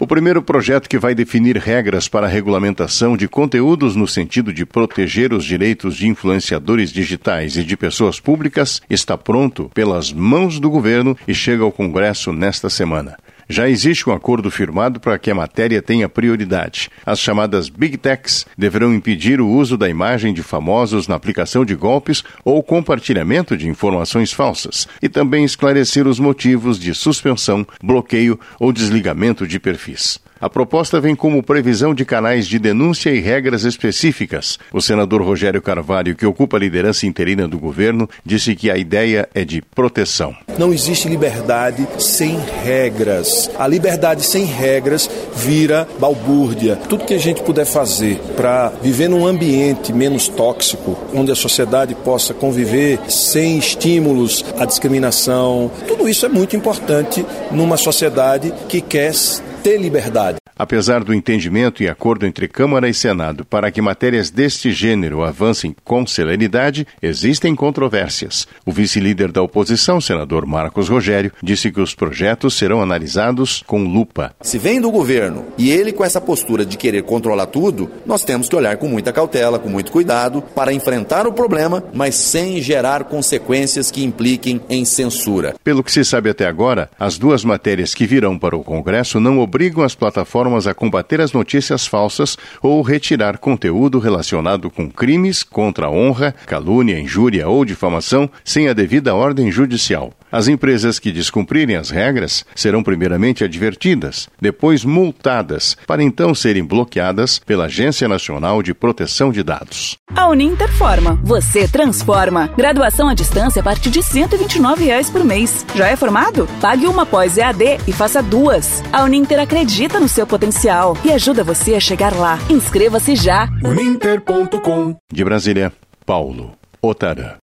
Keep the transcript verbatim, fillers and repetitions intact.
O primeiro projeto que vai definir regras para a regulamentação de conteúdos no sentido de proteger os direitos de influenciadores digitais e de pessoas públicas está pronto pelas mãos do governo e chega ao Congresso nesta semana. Já existe um acordo firmado para que a matéria tenha prioridade. As chamadas Big Techs deverão impedir o uso da imagem de famosos na aplicação de golpes ou compartilhamento de informações falsas e também esclarecer os motivos de suspensão, bloqueio ou desligamento de perfis. A proposta vem como previsão de canais de denúncia e regras específicas. O senador Rogério Carvalho, que ocupa a liderança interina do governo, disse que a ideia é de proteção. Não existe liberdade sem regras. A liberdade sem regras vira balbúrdia. Tudo que a gente puder fazer para viver num ambiente menos tóxico, onde a sociedade possa conviver sem estímulos à discriminação, tudo isso é muito importante numa sociedade que quer ter liberdade. Apesar do entendimento e acordo entre Câmara e Senado para que matérias deste gênero avancem com celeridade, existem controvérsias. O vice-líder da oposição, senador Marcos Rogério, disse que os projetos serão analisados com lupa. Se vem do governo e ele com essa postura de querer controlar tudo, nós temos que olhar com muita cautela, com muito cuidado, para enfrentar o problema, mas sem gerar consequências que impliquem em censura. Pelo que se sabe até agora, as duas matérias que virão para o Congresso não obrigam as plataformas a combater as notícias falsas ou retirar conteúdo relacionado com crimes contra a honra, calúnia, injúria ou difamação sem a devida ordem judicial. As empresas que descumprirem as regras serão primeiramente advertidas, depois multadas, para então serem bloqueadas pela Agência Nacional de Proteção de Dados. A Uninter forma, você transforma. Graduação à distância a partir de cento e vinte e nove reais por mês. Já é formado? Pague uma pós E A D e faça duas. A Uninter acredita no seu potencial e ajuda você a chegar lá. Inscreva-se já. uninter ponto com. De Brasília, Paulo Otarã.